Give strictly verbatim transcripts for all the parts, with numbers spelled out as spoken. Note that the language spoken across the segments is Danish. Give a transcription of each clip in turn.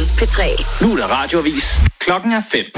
P tre. Nu er der radioavis. Klokken er fem.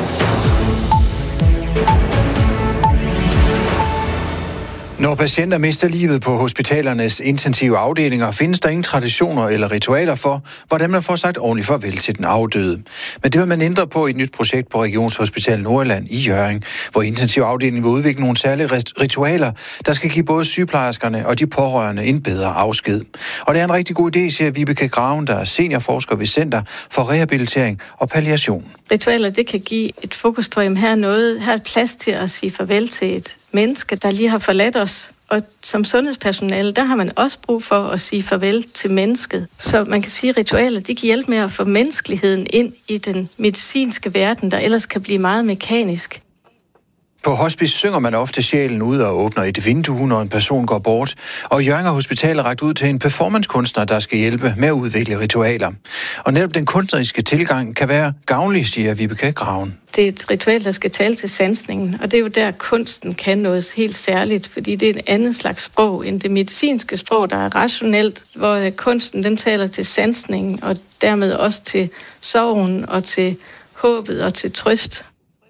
Når patienter mister livet på hospitalernes intensive afdelinger, findes der ingen traditioner eller ritualer for, hvordan man får sagt ordentligt farvel til den afdøde. Men det vil man ændre på i et nyt projekt på Regionshospital Nordjylland i Hjørring, hvor intensiv afdeling vil udvikle nogle særlige ritualer, der skal give både sygeplejerskerne og de pårørende en bedre afsked. Og det er en rigtig god idé, siger Vibeke Graven, der er seniorforsker ved Center for Rehabilitering og Palliation. Ritualer, det kan give et fokus på, at her er noget, her er plads til at sige farvel til et menneske, der lige har forladt os. Og som sundhedspersonale, der har man også brug for at sige farvel til mennesket. Så man kan sige, at ritualer, de kan hjælpe med at få menneskeligheden ind i den medicinske verden, der ellers kan blive meget mekanisk. På hospice synger man ofte sjælen ud og åbner et vindue, når en person går bort. Og Hjørring Hospital er rakt ud til en performancekunstner, der skal hjælpe med at udvikle ritualer. Og netop den kunstneriske tilgang kan være gavnlig, siger Vibeke Graven. Det er et ritual, der skal tale til sansningen, og det er jo der, kunsten kan noget helt særligt, fordi det er et andet slags sprog end det medicinske sprog, der er rationelt, hvor kunsten den taler til sansningen, og dermed også til sorgen og til håbet og til trøst.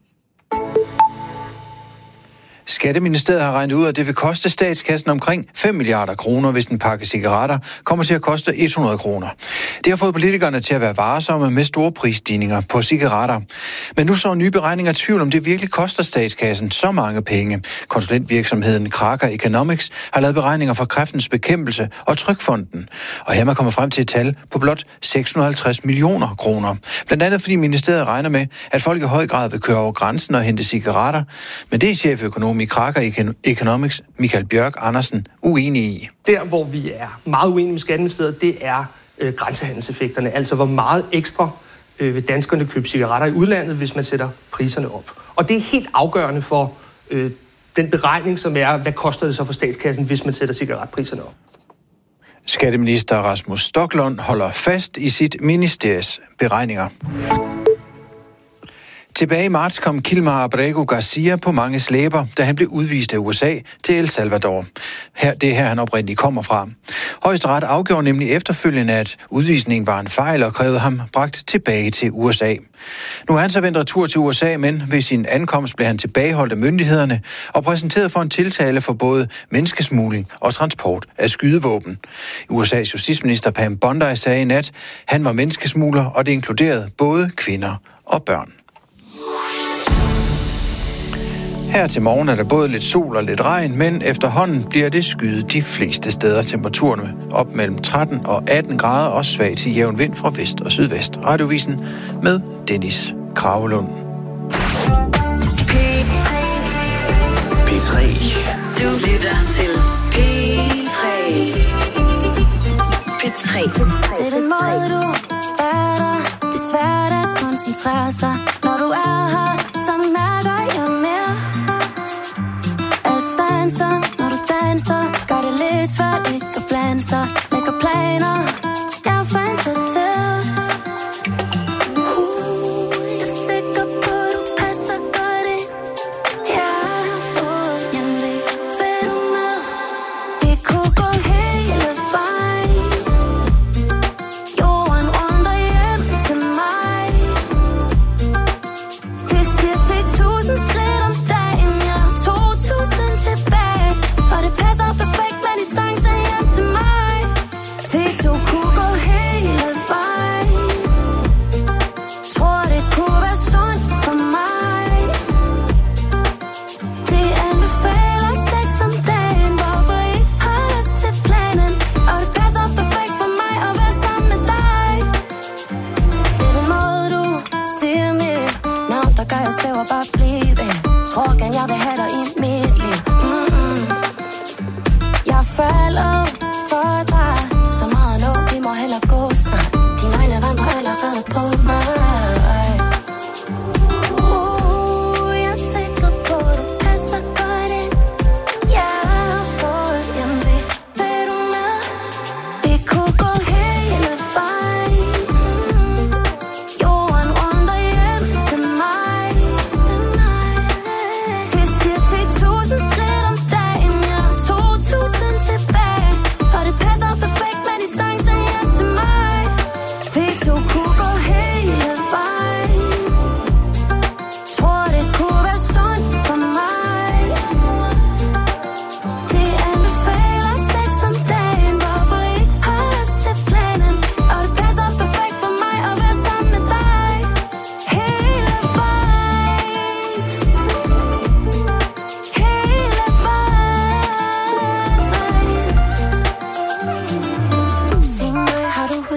Skatteministeriet har regnet ud, at det vil koste statskassen omkring fem milliarder kroner, hvis en pakke cigaretter kommer til at koste hundrede kroner. Det har fået politikerne til at være varsomme med store prisstigninger på cigaretter. Men nu så nye beregninger tvivl om, det virkelig koster statskassen så mange penge. Konsulentvirksomheden Kraka Economics har lavet beregninger for Kræftens Bekæmpelse og Trygfonden. Og her man kommer frem til et tal på blot seks hundrede og halvtreds millioner kroner. Blandt andet fordi ministeriet regner med, at folk i høj grad vil køre over grænsen og hente cigaretter. Men det er cheføkonom i Kraka Economics, Michael Bjørk Andersen, uenig i. Der, hvor vi er meget uenige med Skatteministeriet, det er øh, grænsehandelseffekterne. Altså, hvor meget ekstra øh, vil danskerne købe cigaretter i udlandet, hvis man sætter priserne op. Og det er helt afgørende for øh, den beregning, som er, hvad koster det så for statskassen, hvis man sætter cigaretpriserne op. Skatteminister Rasmus Stoklund holder fast i sit ministeries beregninger. Tilbage i marts kom Kilmar Abrego Garcia på mange slæber, da han blev udvist af U S A til El Salvador. Her, det er her, han oprindeligt kommer fra. Højesteret afgjorde nemlig efterfølgende, at udvisningen var en fejl og krævede ham bragt tilbage til U S A. Nu er han så vendt retur til U S A, men ved sin ankomst blev han tilbageholdt af myndighederne og præsenteret for en tiltale for både menneskesmugling og transport af skydevåben. U S A's justitsminister Pam Bondi sagde i nat, at han var menneskesmugler, og det inkluderede både kvinder og børn. Her til morgen er der både lidt sol og lidt regn, men efterhånden bliver det skyet de fleste steder. Temperaturerne op mellem tretten og atten grader og svag til jævn vind fra vest og sydvest. Radiovisen med Dennis Kravelund. P tre. Du lytter til P tre. P tre. Det er den måde, du er der. Det er svært at koncentrere sig, når du er her. Så mærker jeg mere. Alt stanser, når du danser. Gør det lidt svært ikke at blande sig. Lægger planer. Jeg er fantaseret. Uh, jeg er sikker på, du passer godt ind. Jeg har fået hjemve. Vil du med? Det kunne gå hele vejen. Jorden runder hjem til mig. Det siger til tusind skridt om dagen. Jeg har to tusind tilbage. Og det passer perfekt med distancen hjem til mig.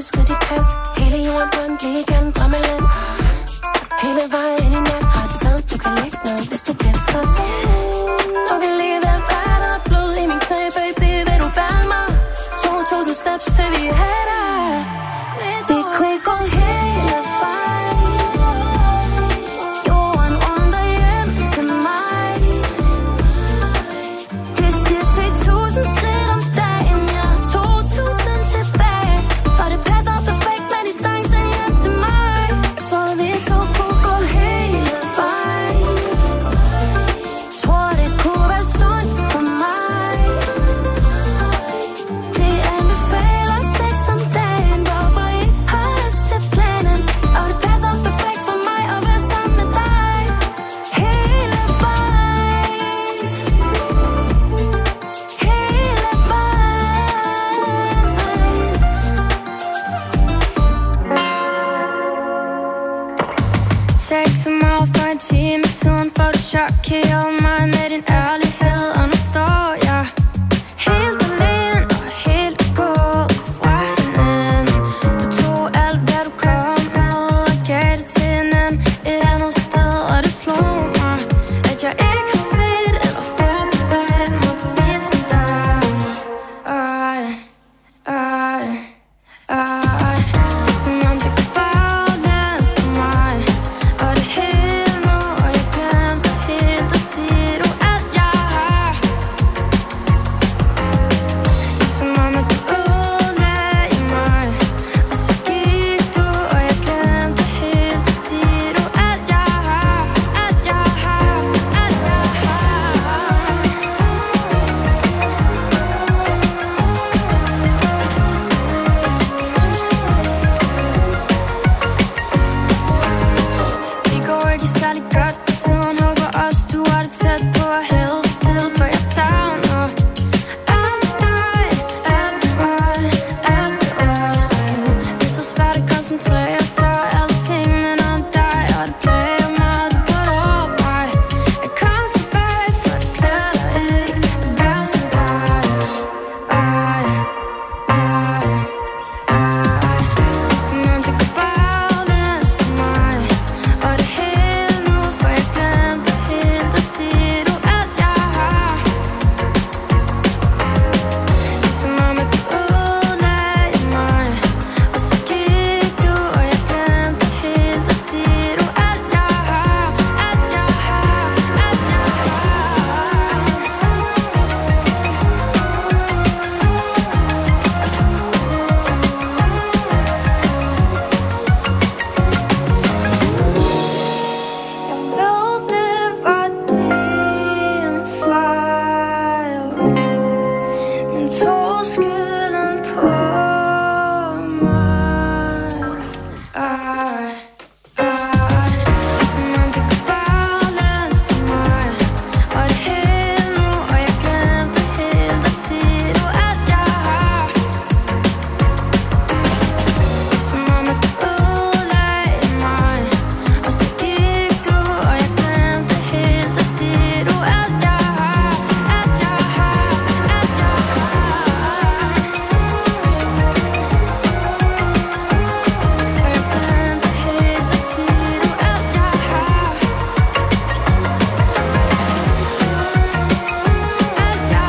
skridt i pas. Hele jorden rundt lige igennem drømmeland. Hele vejen ind i nat. Har et sted, du kan lægge ned, hvis du bliver træt. Og vi lige ved at være der. Blod i min knæ, baby, vil du bære mig? To tusind steps til vi er der. Vi kunne ikke gå hele vejen. Jorden rundt og hjem til mig. Det siger ti tusind skridt om dagen. Jeg har to tusind tilbage. Og det passer perfekt med distancen hjem til mig. For vi to kunne gå hele vejen. Tror det kunne være sundt for mig. Det anbefaler sex om dagen. Hvorfor I har os til planen. Og det passer perfekt for mig at være sammen med dig. Hele vejen. Hele vejen. Sex så meget for en time siden, for du chokerede mig med din ærlighed. Og nu står jeg helt alene og helt gået fra hinanden. Du tog alt, hvad du kom med, og gav det til en anden et andet sted. Og det slog mig, at jeg ikke har set eller forberedt mig på en som dig. Ej, ej, ej. Det er som om det går baglæns for mig. Og det hele nu, og jeg glemte helt at sige, du alt jeg har. Det er som om at du ødelagde mig. Og så gik du, og jeg glemte helt at sige, du alt jeg har. Alt jeg har, alt jeg har. Det går ikke særlig godt for tiden. Håber også du har det tæt på at hælde til. For jeg savner alt ved dig, alt ved mig, alt ved os. Det er så svært at koncentrere sig. Alting minder om dig, og det plager mig. Du burde overveje at komme tilbage, for det klæder dig ikke at være som dig. Ej, ej, ej. Det er som om det går baglæns for mig. Og det hele nu, for jeg glemte helt at sige, du alt jeg har. Det er som om at du ødelagde mig. Og så gik du, og jeg glemte helt at sige, du alt jeg har. Alt jeg har, alt jeg Jeg ved, det var din fejl, men tog skylden på mig. Ej, ej. Det er som om det går baglæns for mig. Og det hele nu, og jeg glemte helt at sige, du alt jeg har. Det er som om at du ødelagde mig. Og så gik du, og jeg glemte helt at sige, du alt jeg har. Alt jeg har, alt jeg har. Og jeg glemte helt at sige, du alt jeg har. Alt jeg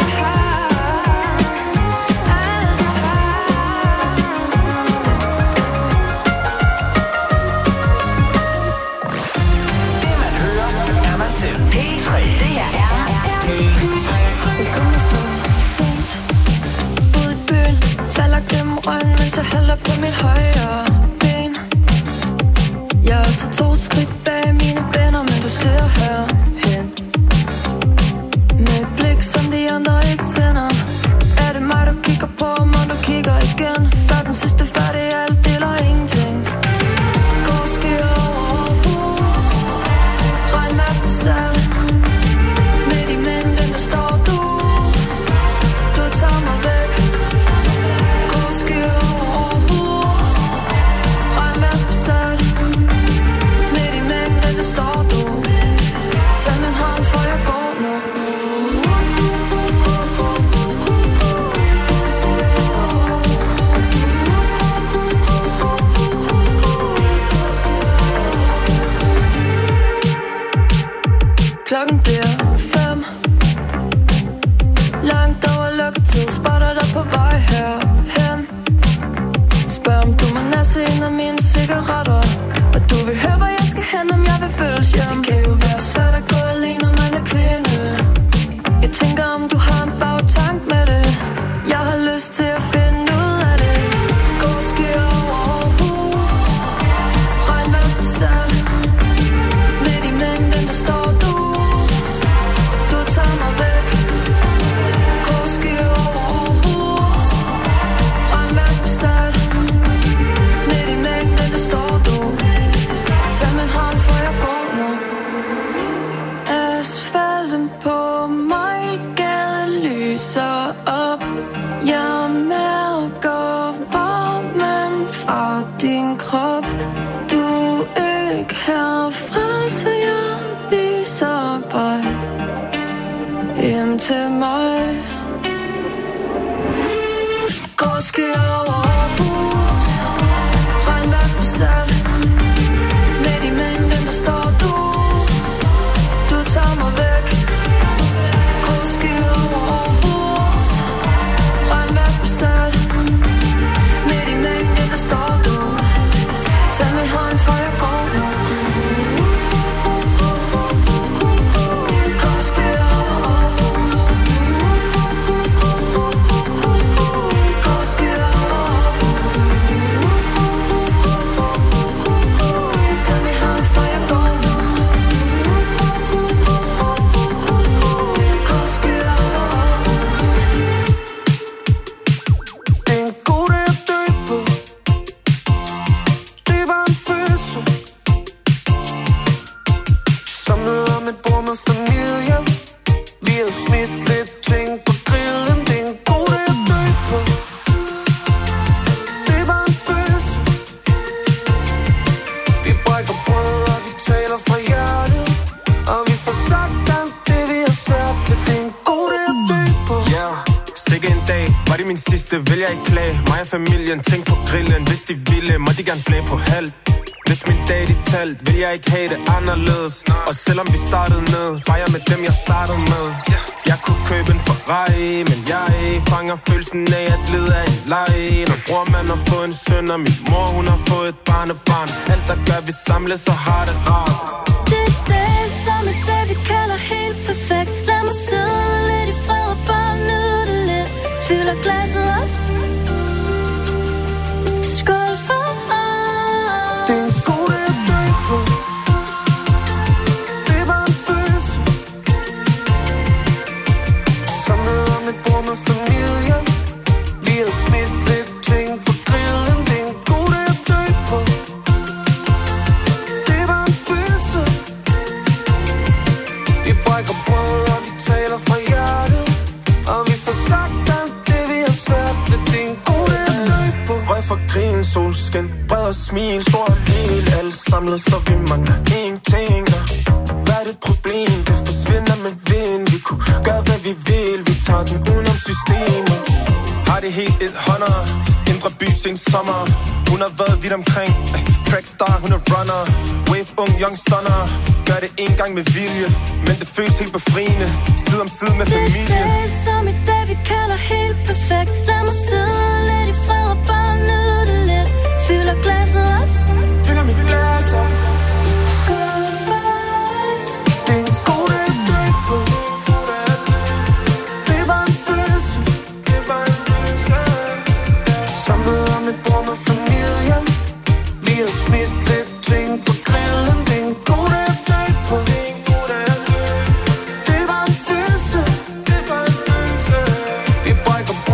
Det man hører, er man selv. P tre. Det her er Jeg kommer for sent ud i byen, falder gennem røgen, mens jeg hælder på mit højre ben. Jeg er til to skridt bag mine venner, men du ser herhen. Med et blik, som de andre ikke sender. Er det mig, du kigger på mig, du kigger igen? Før den sidste færdig, alt deler ingenting. Går skyer over hus, regnvejr på salg. Midt i mængden, der står du. Du tager mig væk. Går skyer over hus, regnvejr på salg. Midt i mængden, der står du. føles hjem. Det kan jo være svært at gå alene, når man er kvinde. Jeg tænker, om du har en bagtank med det. Jeg har lyst til at finde ud af det. Gå og skyer over Aarhus. Regnvejr på sand. Midt i mængden, der står du. Du tager mig væk. Gå og skyer over Aarhus. Regnvejr på sand. Midt i mængden, der står du. Tag min hånd, for jeg går nu. Asfalten på Mejlgade lyser op. Jeg mærker varmen fra din krop. Du er ikke herfra, så jeg viser vej hjem til mig. Gå og skyer over Aarhus. Regnvejr på sand. Midt i mængden, der står du. Du tager mig væk. Gå og skyer over Aarhus. Regnvejr på sand. Midt i mængden, der står du. Tag min hånd, for jeg går nu. Gå og skyer over Aarhus. Gå og skyer over Aarhus. Tag min hånd, for jeg går nu. Gå og skyer over Aarhus. Det er en god dag at dø på. Det er bare en følelse. Samlet om et bord med familien. Vi har smidt lidt ting på grillen. Det er en god dag at dø på. Det er bare en følelse. Vi brækker brød, og vi taler fra hjertet. Og vi får sagt alt det, vi har svært ved. Det er en god dag at dø på. Ja, sikke en dag. Var det min sidste, vil jeg ikke klage. Mig og familien, tænk på grillen. Hvis de ville, må de gerne flage på halv. Hvis min dag de talt, vil jeg ikke have det anderledes. Og selvom vi startede ned, var jeg med dem, jeg startede med. Jeg kunne købe en Ferrari, men jeg fanger følelsen af at lede af en leje. Når bror man har fået en søn, og min mor hun har fået et barnebarn. Alt der gør, vi samles og har det rart. Det er dag som et dag, vi kalder helt perfekt. Lad mig sidde lidt i fred og bare nyde det lidt. Fylder glasset op. Skål for os. Det er en god dag at dø på. Det er bare en følelse. Samlet om et bord med familien. Vi har smidt lidt ting på grillen. Det er en god dag at dø på. Det er bare en følelse. Vi brækker brød, og vi taler fra hjertet. Og vi får sagt alt det, vi har svært ved. Det er en god dag at dø på. Røg for grin, solskin, bred og smil, stor og lille. Alle samlet, så vi mangler ingenting. Og hvad er det problem? Det forsvinder med vind. Vi kunne gøre, hvad vi vil. Vi tager den udenom systemet. Har det helt et hånder. Indre by sing sommer. Hun har været vidt omkring. Trackstar, hun er runner. Wave, ung, young stunner. Gør det en gang med vilje, men det føles helt befriende. Side om side med familie. Det er som et dag, vi kalder helt perfekt. Lad mig sidde lidt i fred og bare nyde det lidt. Fylder glasset op. Fylder mit glas op. Skål for os. Det er en god dag at dø på. Det er bare en følelse. Det er bare en følelse. Samlet om et bord med familien. Vi har smidt lidt ting på grillen. Det er en god dag at dø på. Det er en god dag at dø. Det er bare en følelse. Det er bare en følelse. Vi brækker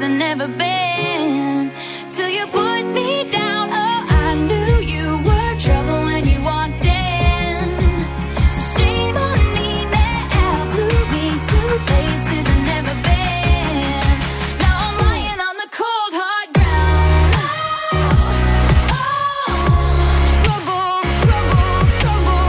and never been. Till you put me down, oh, I knew you were trouble when you walked in. So shame on me now, flew me to places and never been. Now I'm lying on the cold hard ground. Oh, oh, trouble, trouble, trouble.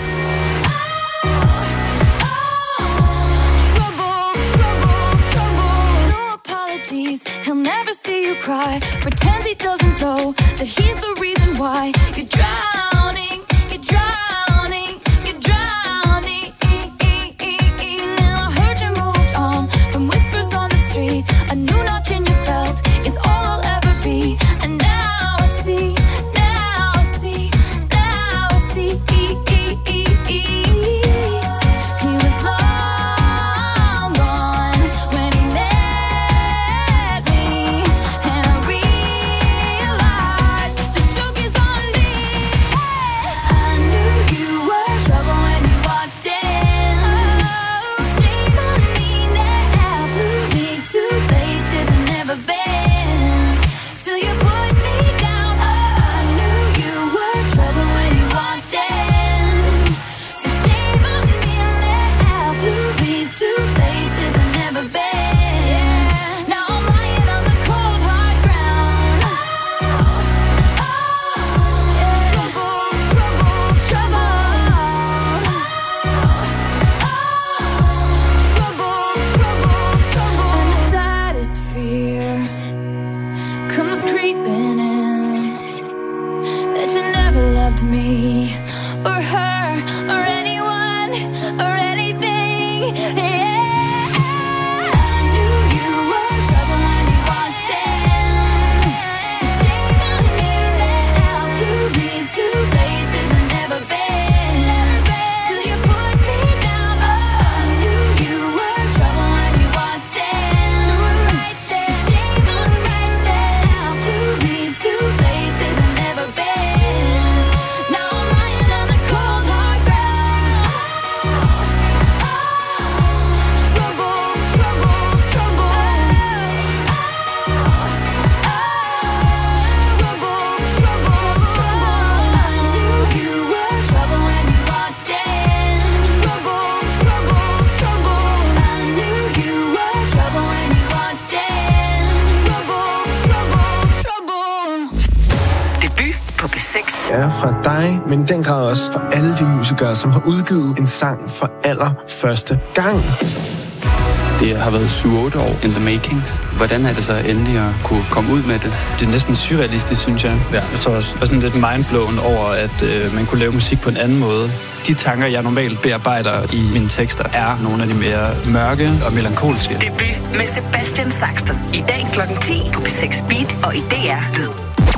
He'll never see you cry. Pretends he doesn't know that he's the reason why you're drowning, you're drowning, you're drowning. Now I heard you moved on from whispers on the street. A new notch in your belt is all I'll ever be. And now I see, now I see, now I see. He was long gone when he met. Ja, fra dig, men i den grad også fra alle de musikere, som har udgivet en sang for allerførste gang. Det har været syv otte år in the makings. Hvordan er det så endelig at kunne komme ud med det? Det er næsten surrealistisk, synes jeg. Ja, jeg tror også, jeg var sådan lidt mindblown over, at øh, man kunne lave musik på en anden måde. De tanker, jeg normalt bearbejder i mine tekster, er nogle af de mere mørke og melankolske. Debut med Sebastian Saxton. I dag klokken ti på P seks Beat og i D R Lyd.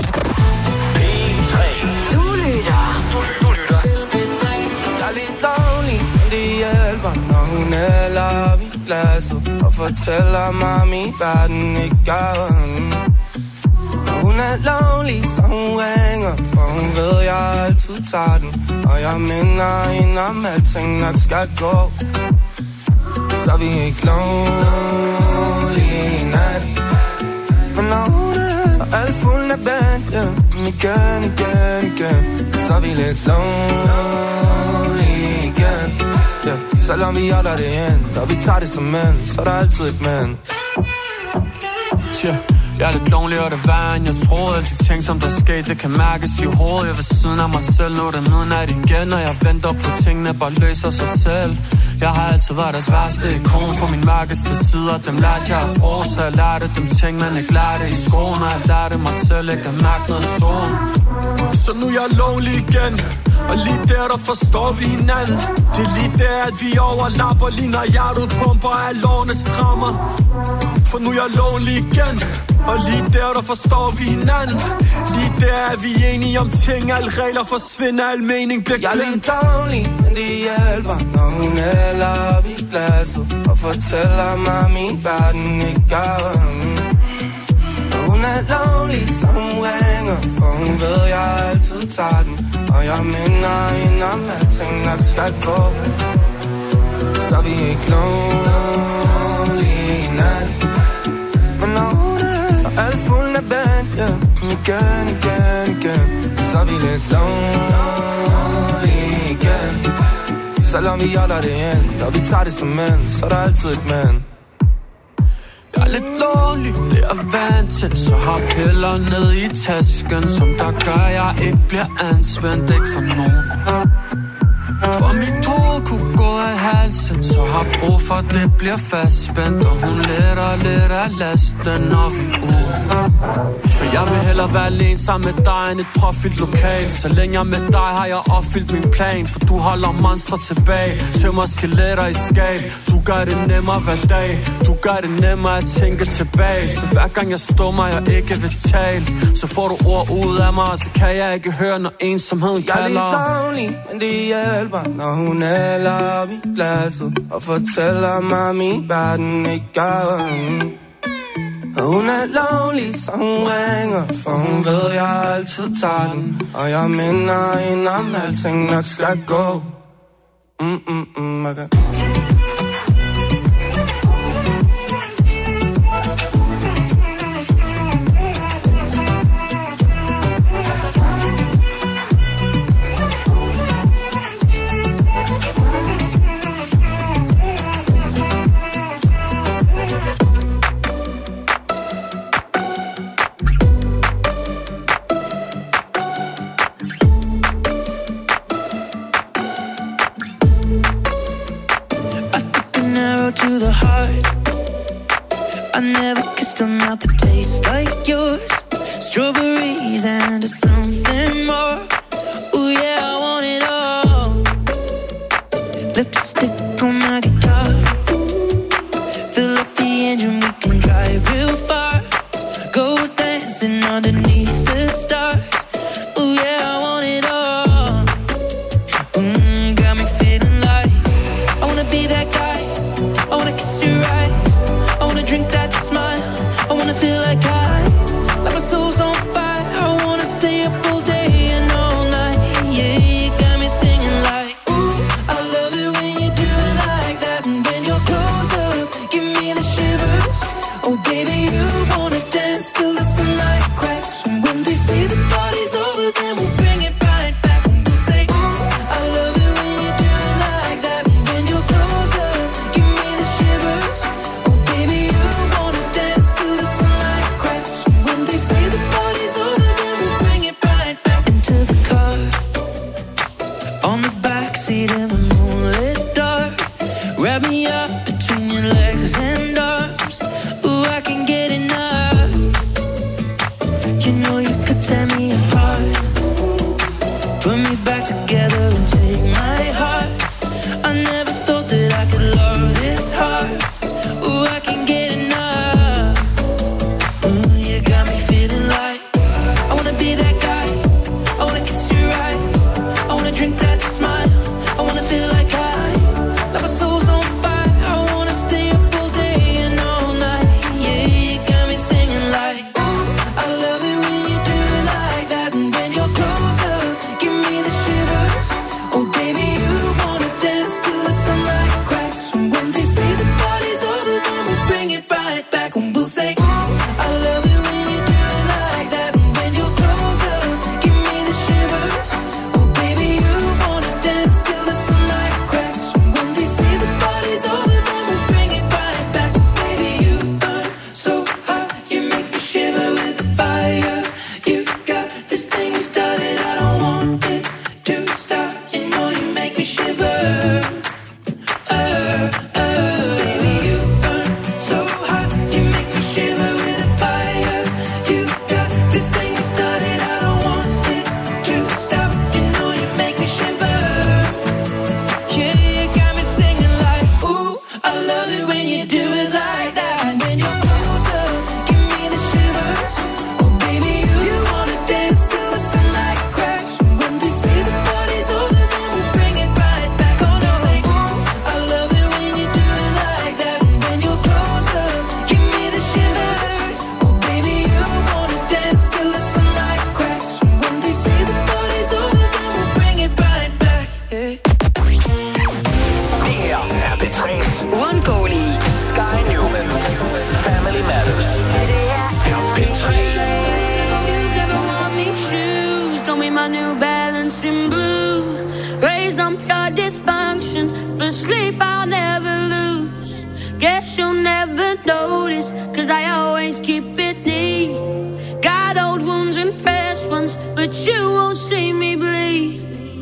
P tre. Du lytter. Du, du lytter til P tre. Jeg er lidt dårlig, men det hjælper, når hun hælder op i glasset og fortæller mig, at min verden ikke gør den. Hun er lonely, så hun ringer, for hun ved, jeg altid tager den. Og jeg minder hende om, at ting nok skal gå. Så vi er ikke lonely i nat. Men når hun er, og alt fulden er bandt, yeah, igen, igen, igen. Så er vi lidt lonely igen, yeah. Selvom vi holder det ind, og vi tager det som mænd, så er der altid et mænd. Yeah. Jeg er lidt lonely, og det er værre, end jeg troede. Alle de ting, som der skete, det kan mærkes i hovedet. Jeg vil siden af mig selv, nu er det midnat igen. Og jeg venter på tingene, bare løser sig selv. Jeg har altid været deres værste ikon for min mørkeste sider. Dem lærte jeg at bruge, så jeg lærte dem ting, man ikke lærte i skolen. Og jeg lærte mig selv ikke at mærke noget sol. Så nu er jeg lonely igen, og lige der, der forstår vi hinanden. Det er lige der, at vi overlapper, lige når hjertet pumper, og alle årene strammer. For nu er jeg lonely igen, og lige der, der forstår vi hinanden. Lige der er vi enige om ting, alle regler forsvinder, al mening bliver glemt. Jeg er lidt lonely, men det hjælper, når hun hælder op i glasset og fortæller mig, at min verden ikke gør den. Hun er lonely, så hun ringer, for hun ved, jeg altid tager den. Og jeg minder hende om, at ting nok skal gå. Så vi er ikke lonely i nat. Men når hun igen, igen, igen. Så er vi lidt lonely igen. Selvom vi holder det ind, og vi tager det som mænd, så er der altid et mænd. Jeg er lidt lonely, det er vant til. Så har piller ned i tasken, som der gør, jeg ikke bliver anspændt. Ikke for nogen. For mit hoved kunne gå af halsen, så har brug for, det bliver fastspændt. Og hun letter lidt af lasten, når vi er ude. For jeg vil hellere være alene sammen med dig end et profit lokal. Så længe jeg er med dig, har jeg opfyldt min plan. For du holder monstre tilbage, tømmer skeletter i skab. Du gør det nemmere hver dag, du gør det nemmere at tænke tilbage. Så hver gang jeg stummer, jeg ikke vil tale, så får du ord ud af mig, og så kan jeg ikke høre, når ensomheden kalder. Jeg er lidt lonely, men det hjælper, når hun hælder op i glasset og fortæller mig, at min verden ikke gør. Og hun er lonely, så hun ringer, for hun ved, jeg altid tager den. Og jeg minder hende om, alting nok skal gå. Mm, mm, mm, okay. To the heart, I never kissed a mouth that tastes like yours. Strawberries and something more. Ooh yeah, I want it all. Lipstick on my guitar. Fill up the engine, we can drive real far. Go dancing underneath the stars. Ooh yeah, I want it all. Mm, got me feeling like I wanna be that guy. I wanna kiss your eyes, I wanna drink that smile, I wanna feel like I, like my soul's on fire, I wanna stay up all day and all night, yeah, you got me singing like, ooh, I love it when you do it like Guess you'll never notice, cause I always keep it neat. Got old wounds and fresh ones, but you won't see me bleed.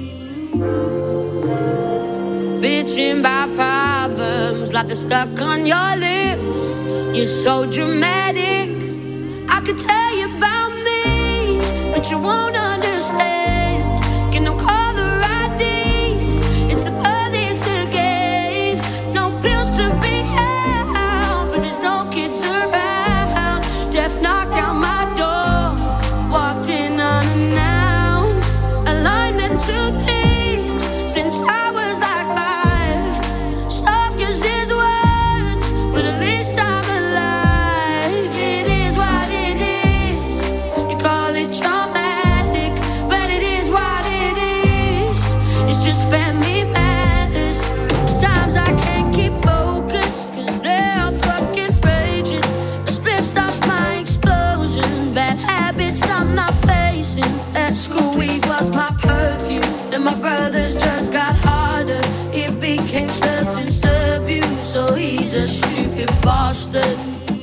Bitching by problems like they're stuck on your lips. You're so dramatic, I could tell you about me, but you won't understand. Can no caller I Ds, it's the police again. No pills to be had, but there's no kids around. Death knocked down my door, walked in unannounced. Alignment to things since I was like five. Stuff gives his words, but at least I'm alive. It is what it is. You call it traumatic, but it is what it is. It's just family matters. There's times I can't keep focus, cause they're fucking raging. The split stops my explosion. Bad habits I'm not facing. At school weed was my perfume. Then my brothers just got harder. It became substance abuse, so he's a stupid bastard.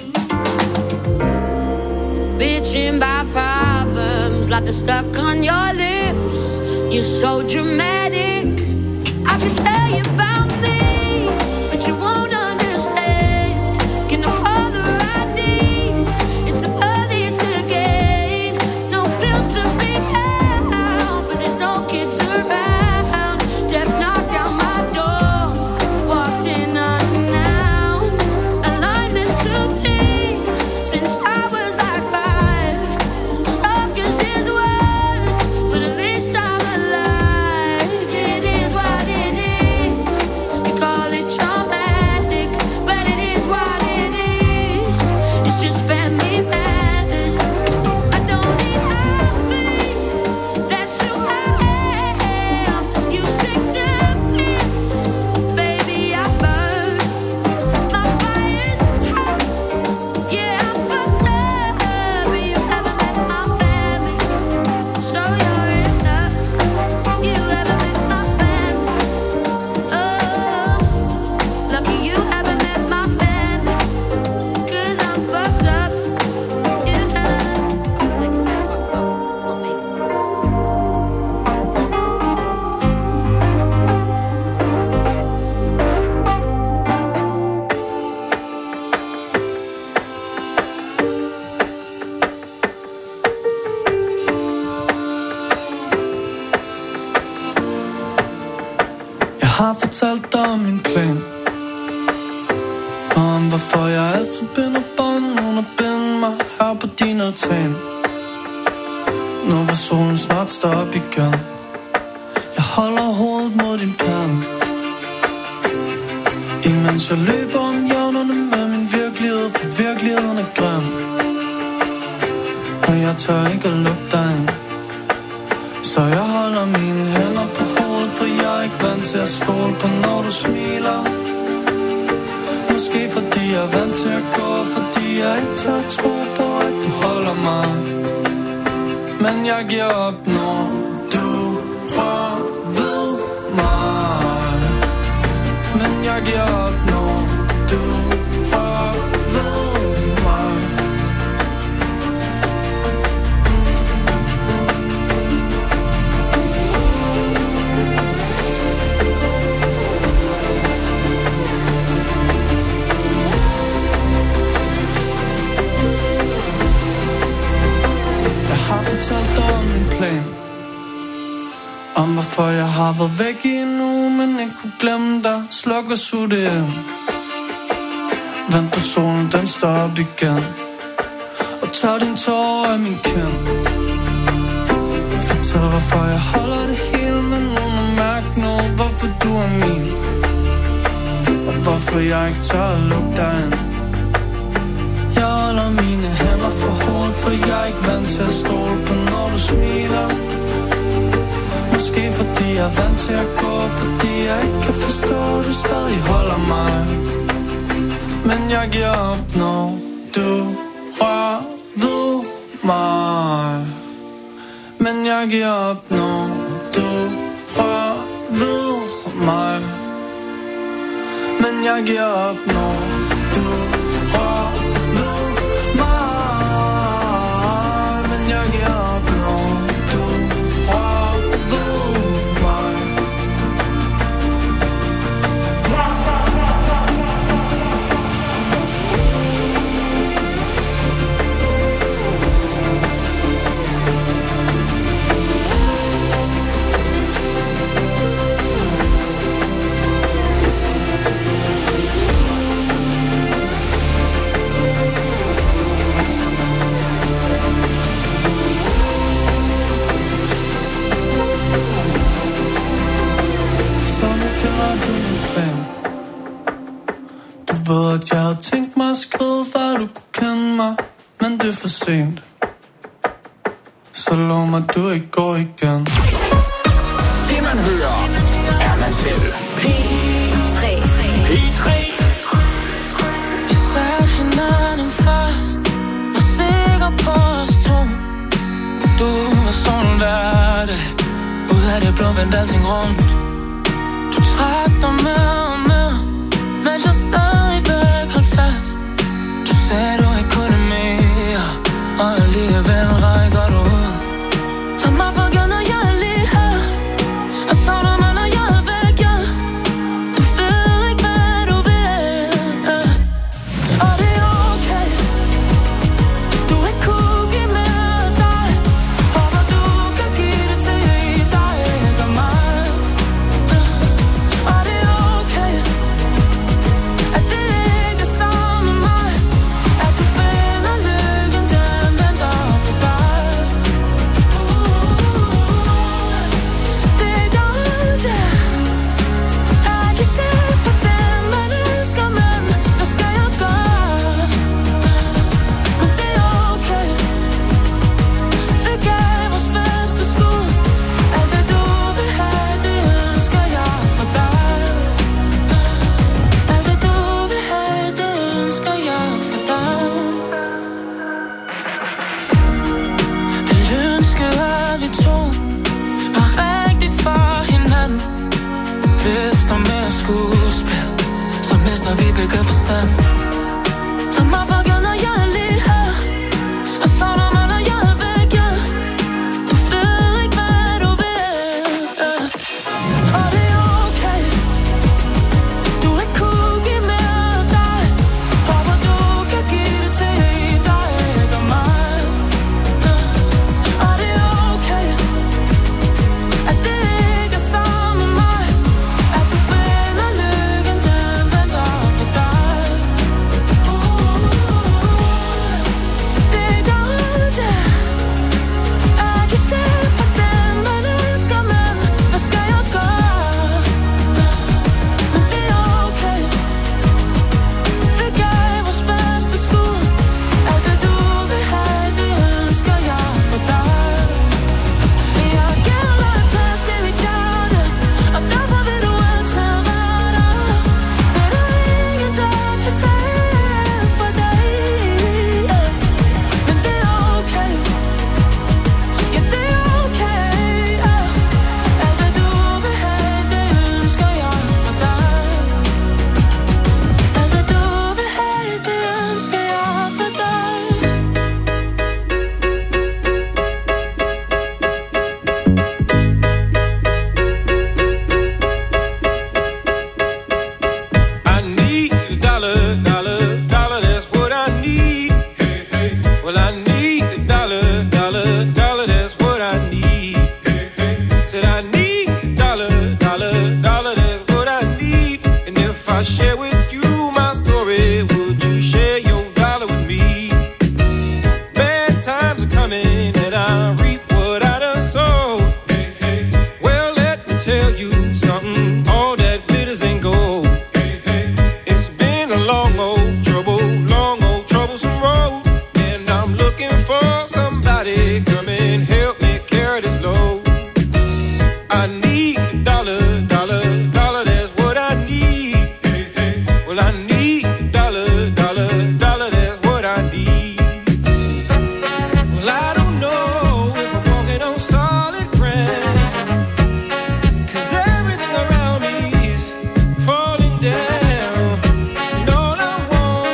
Bitching by problems like they're stuck on your lips. You're so dramatic, I can tell you about me, but you won't understand. Can no call the I Ds, it's the police again. No bills to be had, but there's no kids around. Death knocked down my door, walked in unannounced. Alignment to things since I was like five. Stuff gives his words, but at least I'm alive. It is what it is. You call it traumatic, but it is what it is. It's just family matters. I don't need happy, that's who I am. You take the pills, baby, I burn. My fire's hot, yeah, I'm fucked up. You haven't met my family, so you're in luck. You haven't met my family. Oh, lucky you haven't met my family, cause I'm fucked up. You haven't. I'm fucked up, not me. Jeg har fortalt dig om min plan, og om hvorfor jeg altid binder bånd under bind mig her på din altan. Nu hvor solen snart står op igen, jeg holder hovedet mod din pande, imens jeg løber om hjørnerne med min virkelighed, for virkeligheden er grim. Og jeg tør ikke at lukke dig ind, så jeg holder mine hænder på hovedet, for jeg er ikke vant til at stole på, når du smiler. Måske fordi jeg er vant til at gå, fordi jeg ikke tør tro på, at du holder mig. Men jeg giver op, når du rører ved mig. Men jeg giver op, når du rører ved mig. Jeg har fortalt dig om min plan, om hvorfor jeg har været væk i en uge, men ikke kunne glemme dig. Sluk og sug det ind. Vent på solen, den står op igen, og tør din tårer af min kind. Fortæl hvorfor jeg holder det hele, men uden at mærke noget. Hvorfor du er min, og hvorfor jeg ikke tør at lukke dig ind. Jeg holder mine hænder for hovedet, for jeg er ikke vant til at stole på, når du smiler. Måske fordi jeg er vant til at gå, fordi jeg ikke kan forstå, at du stadig holder mig. Men jeg giver op, når du rører ved mig. Men jeg giver op, når du rører ved mig. Men jeg giver op, når Du rører ved mig, men jeg giver op, når du rører ved mig. Du ved, at jeg havde tænkt mig at skrive, før du kunne kende mig, men det er for sent. Så lov mig, du ikke går igen. Det man hører, er man selv. P tre. P tre. Vi satte hinanden først, var sikker på os to. Du var sådan hver dag, ud af det blå vendte alting rundt. Du trak dig med og med, mens jeg stadigvæk holdt fast. Du sagde du ikke kunne mere, og alligevel rækker du ud. Tag mig for givet, når jeg er lige her, og savner mig, når jeg er væk, ja. Du ved ikke, hvad du vil, ja. Og det er okay, du ikke kunne give mere af dig. Håber du kan give det til dig, ikke mig, ja. Og det er okay, at det ikke er sammen med mig, at du finder lykken, den venter på dig. Det er godt, ja. Jeg kan se på den, man elsker, men hvad skal jeg gøre? Men det er okay, vi gav vores bedste skud. Alt det du vil have, det ønsker jeg for dig. Alt det du vil have, det ønsker jeg for dig. Vil ønske, at vi to var rigtig for hinanden. Hvis der er mere skuespil, så mister vi begge forstand. Tag mig for givet, når jeg er lige her, og savner mig, når jeg er væk, ja. Du ved ikke, hvad du vil, ja. Og det er okay, du ikke kunne give mere af dig. Håber du kan give det til dig, ikke mig, ja. Og det er okay, at det ikke er sammen med mig, at du finder lykken, den venter på dig. Det er godt, ja. Jeg kan se på den, man elsker, men hvad skal jeg gøre? Men det er okay, vi gav vores bedste skud. Alt det du vil have, det ønsker jeg for dig. Jeg giver dig plads i mit hjerte, og derfor vil du altid være der. Det er der ingen, der kan tage fra dig, ja. Men det er okay, ja, det er okay, ja. Alt det du vil have, det ønsker jeg for dig. Alt det du vil have, det ønsker jeg for dig. I need a dollar, dollar, dollar, that's what I need. Hey, hey. Well, I need a dollar, dollar, dollar, that's what I need. Hey, hey. Said I need a dollar, dollar, dollar, that's what I need. And if I share with you my story, would you share your dollar with me? Bad times are coming and I reap what I done sowed. Hey, hey. Well, let me tell you something, all that glitters ain't gold. It's been a long old trouble, long old troublesome road, and I'm looking for somebody come and help me carry this load. I need a dollar, dollar, dollar, that's what I need. Well, I need a dollar, dollar, dollar, that's what I need. Well, I don't know if I'm walking on solid ground, 'cause everything around me is falling down. And all I want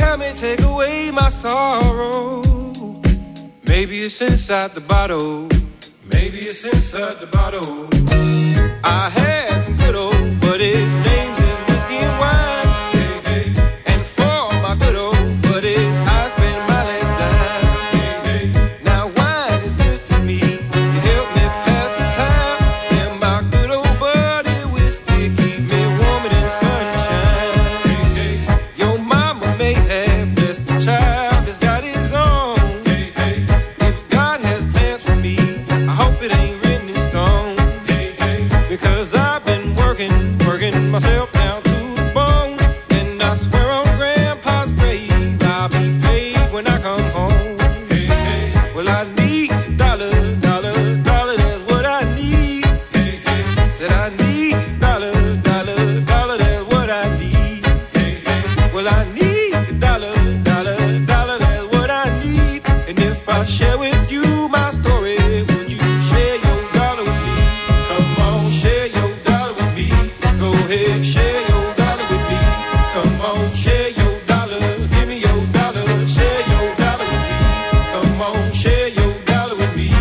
smile may take away my sorrow. Maybe it's inside the bottle. Maybe it's inside the bottle. I had some good old buddies, names is whiskey and wine. Hey, hey. And for my good old buddies, I spend my last dime. Hey, hey. Now wine is good to me, it helped me pass the time. And my good old buddy whiskey keep me warm in the sunshine. Hey, hey. Your mama may have blessed the child that's got his own. Hey, hey. If God has plans for me, I hope it ain't written in stone. Hey, hey. Because I've been working, working myself down to the bone. And I swear on Grandpa's grave, I'll be paid when I come home. Hey, hey. Well, I need a dollar, dollar, dollar, that's what I need. Hey, hey. Said I need a dollar, dollar, dollar, that's what I need. Hey, hey. Well, I need a dollar, dollar, dollar, that's what I need. And if I share with you my story, would you share your dollar with me? Come on, share your dollar with me. Go ahead, share your dollar with me. Come on, share your dollar. Give me your dollar, share your dollar with me. Come on, share your dollar with me.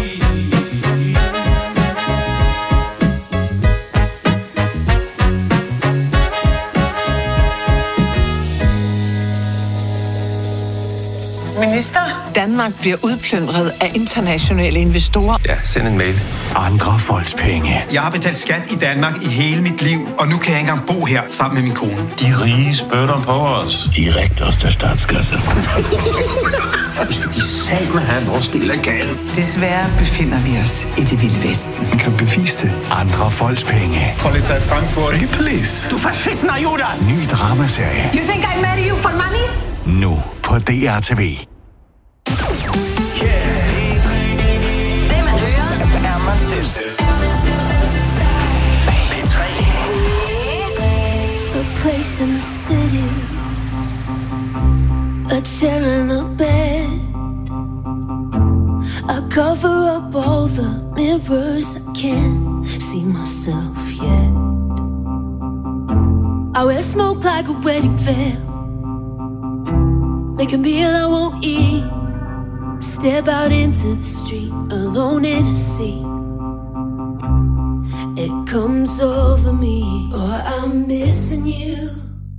Minister, Danmark bliver udplyndret af internationale investorer. Ja, send en mail. Andre folks penge. Jeg har betalt skat i Danmark i hele mit liv, og nu kan jeg ikke engang bo her sammen med min kone. De rige spytter på os. I rigtigste statskasse. Så skal vi satme have vores del af gaden. Desværre befinder vi os i det vilde vesten. Man kan bevise det. Andre folks penge. Polizei Frankfurt. Hey, police. Du verschissener Judas! Ny dramaserie. You think I marry you for money? Nu på D R T V. Det man hører, er man selv. P tre. A place in the city, a chair in the bed. I cover up all the mirrors, I can't see myself yet. I wear smoke like a wedding veil, make a meal I won't eat. Step out into the street, alone in a sea. It comes over me, oh, I'm missing you.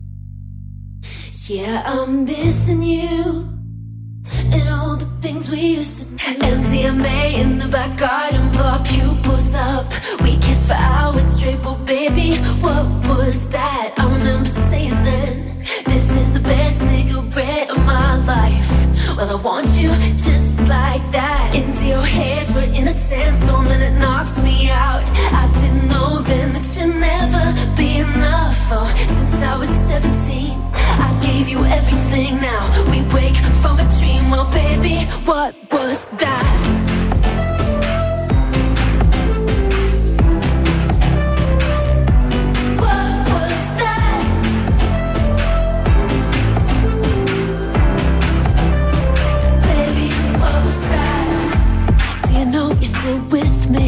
Yeah, I'm missing you. And all the things we used to do. M D M A in the back garden, blow our pupils up. We kissed for hours straight, but baby, what was that? I remember saying then, this is the best cigarette of my life. Well, I want you just like that. Into your hairs, we're in a sandstorm and it knocks me out. I didn't know then that you'd never be enough. Oh, since I was seventeen, I gave you everything. Now we wake from a dream. Well, baby, what was that? With me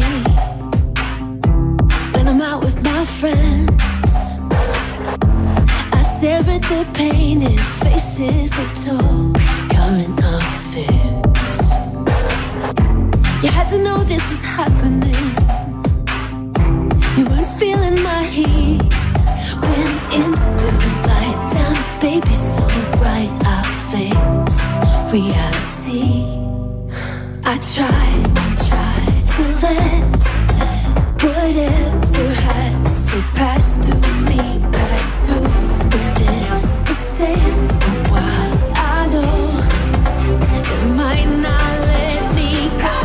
when I'm out with my friends, I stare at their painted faces. They talk current affairs. You had to know this was happening. You weren't feeling my heat when in the light down, baby, so bright I face reality. I tried, I tried to let whatever has to pass through me, pass through. But this is staying a while. I know it might not let me go.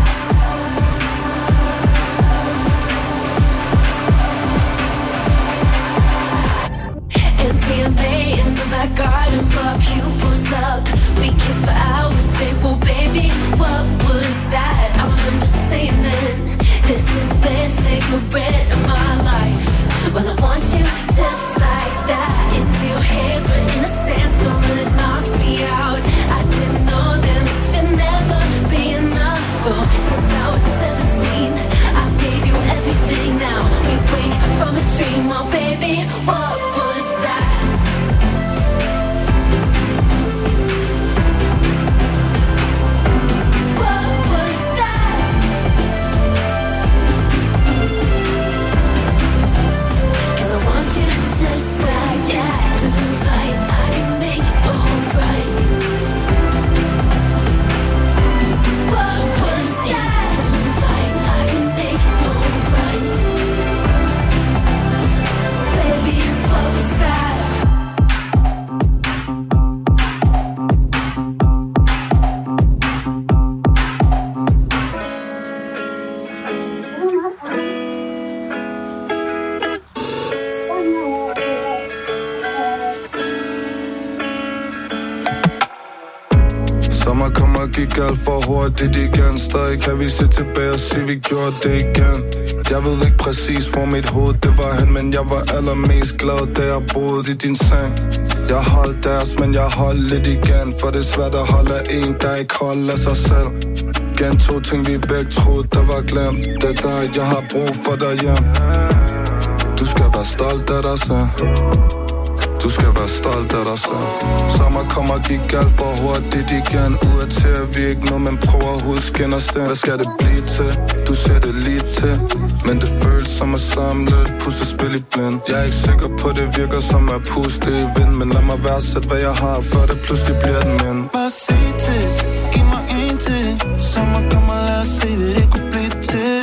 M D M A in the back garden, blow our pupils up. We kissed for hours straight, well baby, what was that? I remember saying then, this is the best cigarette of my life. Well, I want you just like that. Into your hairs, we're in a sandstorm and it knocks me out. I didn't know then that you'd never be enough. Oh, since I was seventeen, I gave you everything. Now we wake from a dream. Oh baby, what was that? Sommer kommer og gik alt for hurtigt igen. Stadig kan vi se tilbage og sige, vi gjorde det igen. Jeg ved ikke præcis, hvor mit hoved det var hen, men jeg var allermest glad, da jeg boede i din seng. Jeg holdt deres, men jeg holdt lidt igen, for det er svært at holde af en, der ikke holder sig selv. Gentog ting, vi begge troede, der var glemt. Det er dig, jeg har brug for dig hjem. Du skal være stolt af dig selv. Du skal være stolt af dig selv. Sommer kommer og gik alt for hurtigt igen. Ud af til at vi ikke noget, men prøver at huske en og sten. Hvad skal det blive til? Du ser det lige til. Men det føles som at samle et puslespil i blind. Jeg er ikke sikker på, det virker som at puste i vind. Men lad mig værdsætte, hvad jeg har, før det pludselig bliver et mind. Bare sig til, giv mig en til. Sommer kommer, lad os se, hvad det kunne blive til.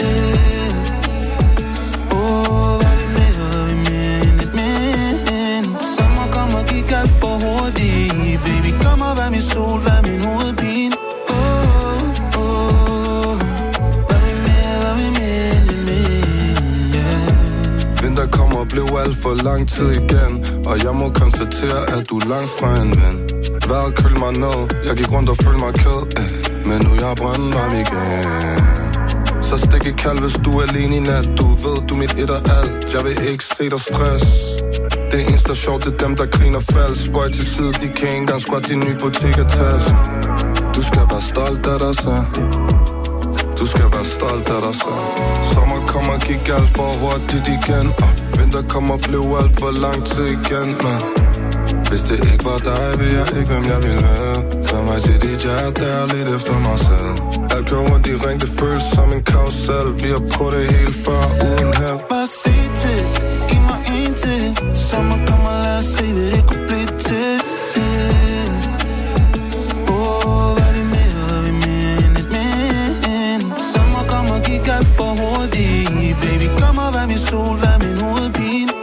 Alt for hurtigt, baby, kom og vær min sol, vær min hovedpine. Oh, oh, hvad vi mere, hvad vi mere, mere, yeah. Vinter kommer og blev alt for lang tid igen, og jeg må konstatere, at du er langt fra en ven. Vejret køl mig ned, jeg gik rundt og følte mig ked, eh, men nu er jeg brandvarm igen. Så stik i kald, hvis du er alene i nat. Du ved, du er mit et og alt. Jeg vil ikke se dig stress. Det eneste er sjovt, det er dem, der griner falsk. Spøj til side, de kan ikke engang squat din nye butik-task. Du skal være stolt af dig selv. Du skal være stolt af dig selv. Sommer kommer og gik alt for hurtigt igen. uh, Vinter kommer og blev alt for lang tid igen, man. Hvis det ikke var dig, vil jeg ikke, hvem jeg ville være. For mig til dit hjerte, der er lidt efter mig selv. Alt kører rundt i ring, det føles som en karusel. Vi har prøvet det helt før, uden held. Bare sig til, giv mig en til. Sommer kommer, lad os se, hvad det kunne blive til. Åh, hvad er det mere, hvad er det mere end et men. Sommer kommer og gik alt for hurtigt. Baby, kom og vær min sol, vær min hovedpine.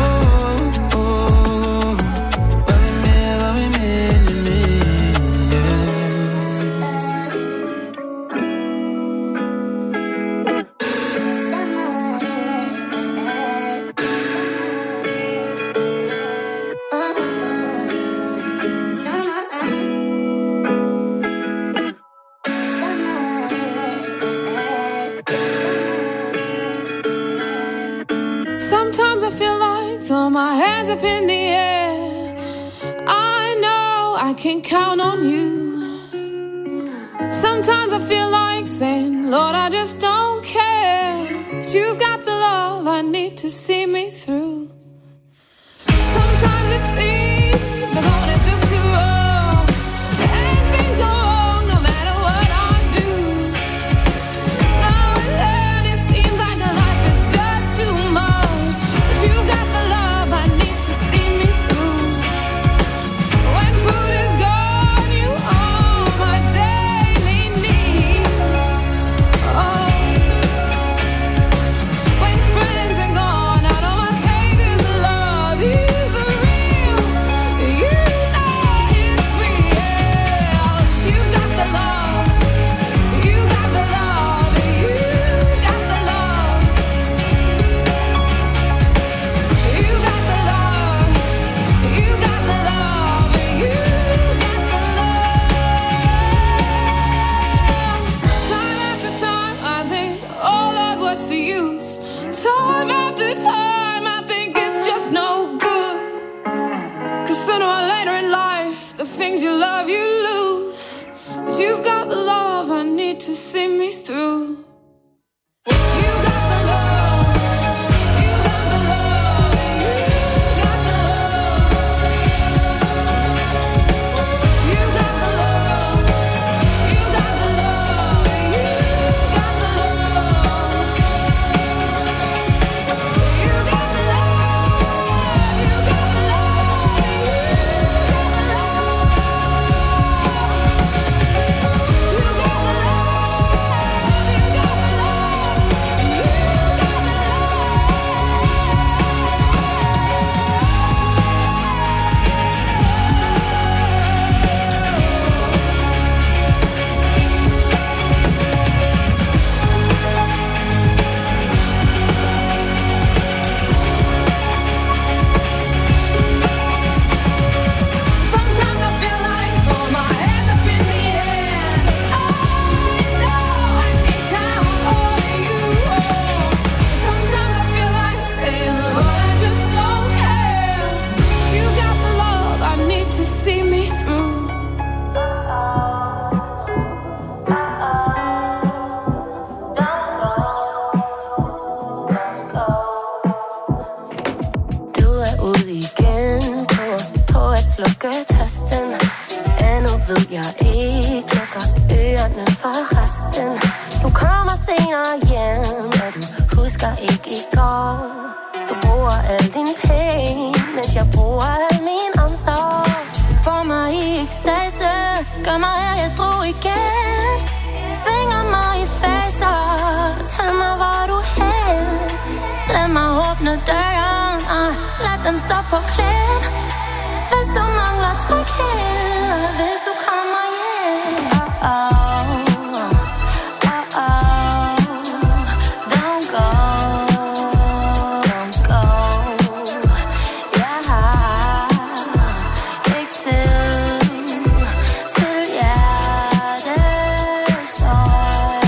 Sometimes I feel like throw my hands up in the air. I know I can count on you. Sometimes I feel like saying, Lord, I just don't care. But you've got the love I need to see me through. Sometimes it seems the going is just too rough, and things go wrong no matter what I do. Now and then it seems like life is just too much. You got the love I need to see me through. When food is gone, you are my daily need. Oh, when friends are gone, I know my Savior's love is real. You know it's real. You got the love, you got the love, you got the love. You got the love, you got the love, you got the love. Time after time I think, oh Lord, what's the use? Time after time I think it's just no good. Cause sooner or later in life, the things you love you lose. But you've got the love I need to see me through. You got the love, you got the love, you got the love. You got the love, you got the love, you got the love. You got the love, you got the love, you got the love. slukke tasten. Endnu ved jeg ikke, lukker ørerne for resten. Du kommer senere hjem, og du husker ikke i går. Du bruger al din penge, mens jeg bruger al min omsorg. Får mig i ekstase, gør mig af, jeg drog igen. Svinger mig i faser, fortæl mig, hvor du er hen. Lad mig åbne døren, og lad den stå på klem. Hvis du mangler tryghed, hvis du kommer hjem. Oh, oh, oh, oh, don't go, don't go. Jeg har ikke tid til hjertesorg.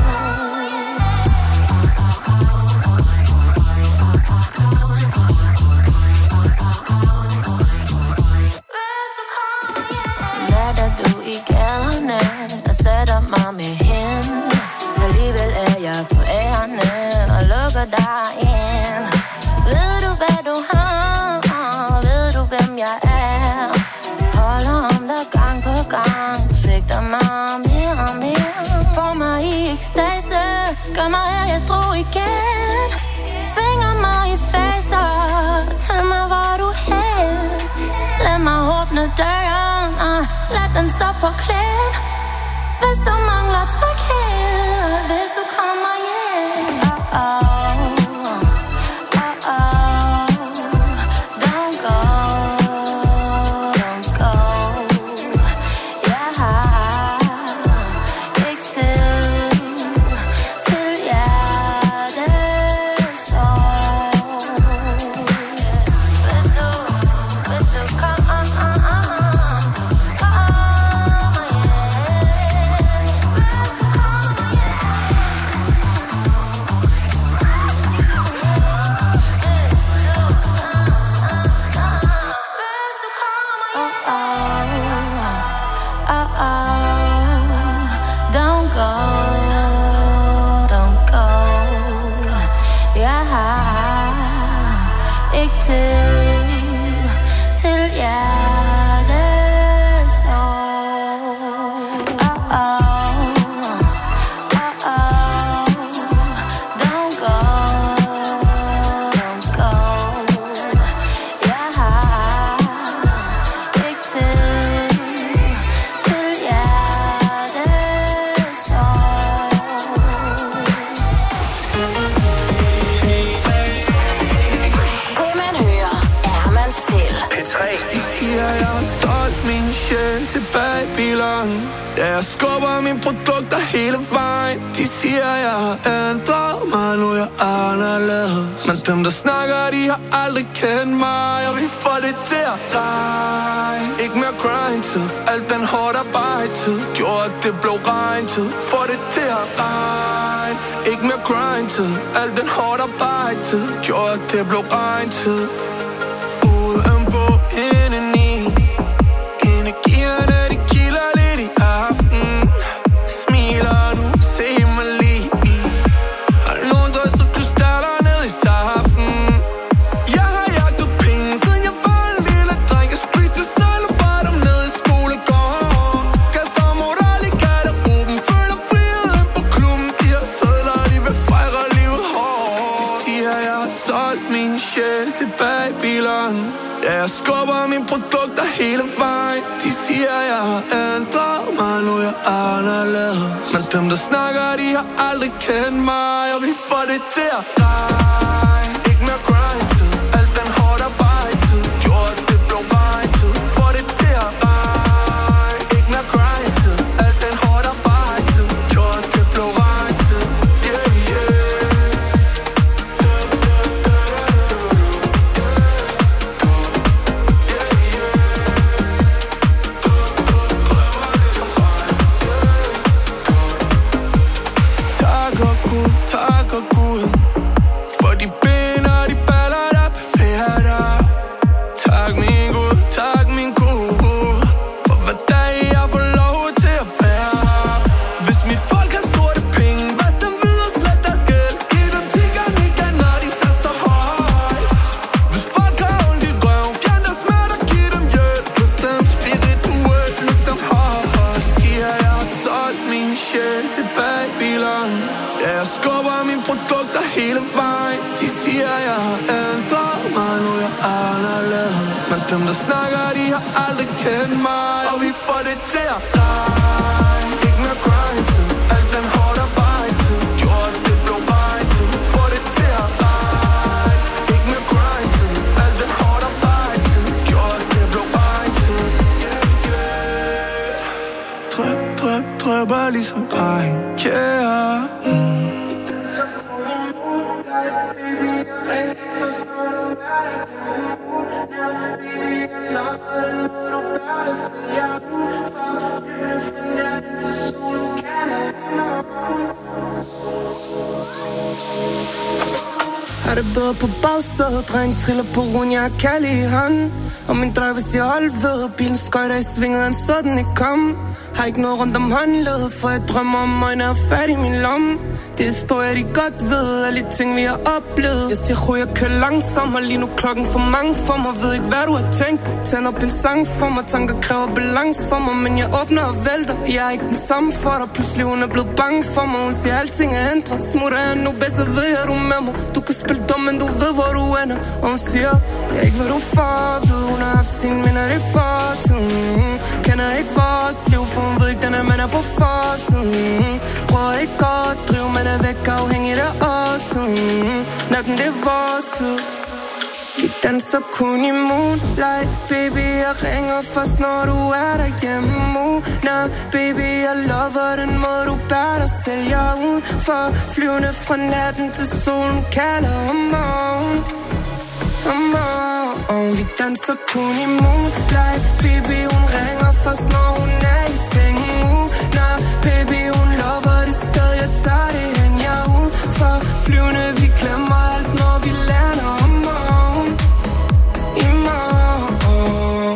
Natter du i gaderne og sætter mig med hende. Alligevel er jeg forærende og lukker dig ind. Ved du hvad du har? Ved du hvem jeg er? Holder om dig gang på gang. Svigter mig mere og mere. Får mig i ekstase. Gør mig af, jeg drog igen. Svinger mig i faser. Fortæl mig hvor du er hen. Lad mig åbne døren, og lad den stå på klem. Hvis du mangler tryghed, hvis du kommer hjem. Oh, oh, oh, oh, don't go, don't go. Jeg har ikke tid til hjertesorg. Hvis du, hvis du kommer, jeg skubber mine produkter hele vejen. De siger, jeg har ændret mig, nu er jeg anderledes. Men dem, der snakker, de har aldrig kendt mig. Og vi får det til at regne. Ikke mere grind-tid, alt den hårdt arbejde-tid gjorde, at det blev regn-tid. Får det til at regne. Ikke mere grind-tid, alt den hårdt arbejde-tid gjorde, at det blev regn-tid. Udenpå, indeni, energierne, de kilder lidt i aften. Smiler nu, se mig lige. Har nogen drysset krystaller ned i saften. Jeg har jagtet penge, siden jeg var en lille dreng. Jeg spiste snegle fra dem ned i skolegården. Kaster moral i garderoben, føler friheden på klubben. De har sædler, de vil fejre livet hårdt. De siger, jeg har solgt min sjæl til babylon. Ja, jeg skubber mine produkter hele vejen. De siger, jeg har ændret mig, nu er jeg anderledes. Men dem, der snakker, de har aldrig kendt mig. Og vi får det til at regne. Ikke mere grind-tid, alt den hårdt arbejde-tid gjorde, at det blev regn-tid. Får det til at regne. Ikke mere grind-tid, alt den hårdt arbejde-tid gjorde, at det blev regn-tid. Yeah, yeah. Tak og Gud, hele vejen. De siger, jeg har ændret mig, nu jeg er anderledes. Men dem, der snakker, de har aldrig kendt mig. Og vi får det til at regne. Ikke mere grind til alt den hårdt arbejde til. Gjort det blev vejen til. Får det til at regne. Ikke mere grind til alt den hårdt arbejde til. Gjort det blev vejen til. Drøb, drøb, drøber ligesom regn. Yeah. Mm. Har det bedre på bagsædet, dreng triller på rund, jeg er kald i hånden. Og min driver siger hold ved, bilen skøjter i svinget, han så den ikke komme. Har ikke noget rundt om håndledet, for jeg drømmer om øjne og fat i min lomme. Det er historier, de godt ved, alle de ting vi har oplevet. Jeg siger ro, jeg kører langsomt, og lige nu klokken for mange for mig. Ved ikke hvad du har tænkt på, tænd op en sang for mig. Tanker kræver balance for mig, men jeg åbner og vælter. Jeg er ikke den samme for dig, pludselig hun er blevet bange for mig. Hun siger alting er ændret, smutter jeg nu bedst, så ved jeg du med mig. Du kan spille dum, men du ved hvor du ender. Og hun siger, jeg er ikke hvad du får, ved hun har haft sin minder i fortiden. Kender ikke vores liv, for hun ved ikke den er man er på forsiden. Prøver ikke at drive, men er væk afhængig af os. Natten det er vores tid. Vi danser kun i moonlight. Baby, jeg ringer først når du er derhjemme. Nah, baby, jeg lover den måde du bærer dig selv. Jeg er ud for flyvende fra natten til solen kalder om morgen. Om morgen. Vi danser kun i moonlight. Baby, hun ringer først når hun er i sengen. Nah, baby, hun lover det sted, jeg tager det hen. Jeg er ud for flyvende, vi glemmer alt når vi lander om morgen. I morgen.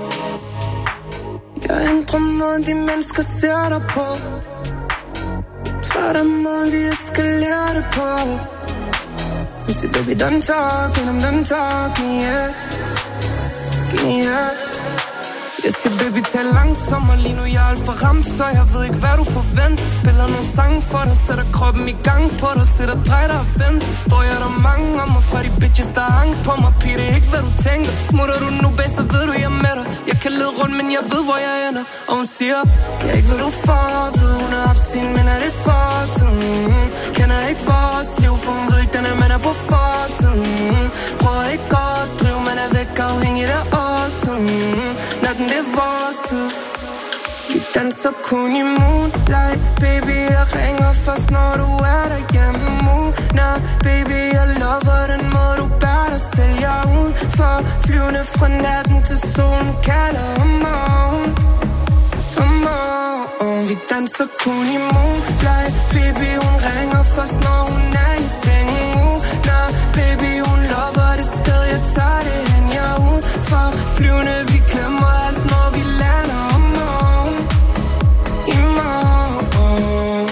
Jeg ændrer måden, de mennesker ser dig på. Træt af måden, vi eskalerer det på. You say, baby, don't talk, and I'm done talking, yeah. Yeah. Jeg siger, baby, tal langsommere. Lige nu jeg er alt for ramt, så jeg ved ikke, hvad du forventer. Spiller nogle sange for dig, sætter kroppen i gang på dig. Sætter drej dig og venter. Historier der mange om mig fra de bitches, der hang på mig. Pige, det er ikke, hvad du tænker. Smutter du nu bag, så ved du, jeg er med dig. Jeg kan lede rundt, men jeg ved, hvor jeg ender. Og hun siger, jeg er ikke, hvad du får. Ved hun har haft sin, men er det fortiden. Kender ikke vores liv, for hun ved ikke, den er man er på forsiden. Prøver ikke at drive, men er væk afhængig af os. Natten det er vores tid. Vi danser kun i moonlight. Baby, jeg ringer først når du er derhjemme. Nah, baby, jeg lover den måde du bærer dig selv. Jeg er ud for flyvende fra natten til solen kalder om morgen. Om morgen. Vi danser kun i moonlight. Baby, hun ringer først når hun er i sengen. Nah, baby, hun lover det sted, jeg tager det hen. Jeg er ud for flyvende, vi glemmer alt når vi lander om morgen. I morgen.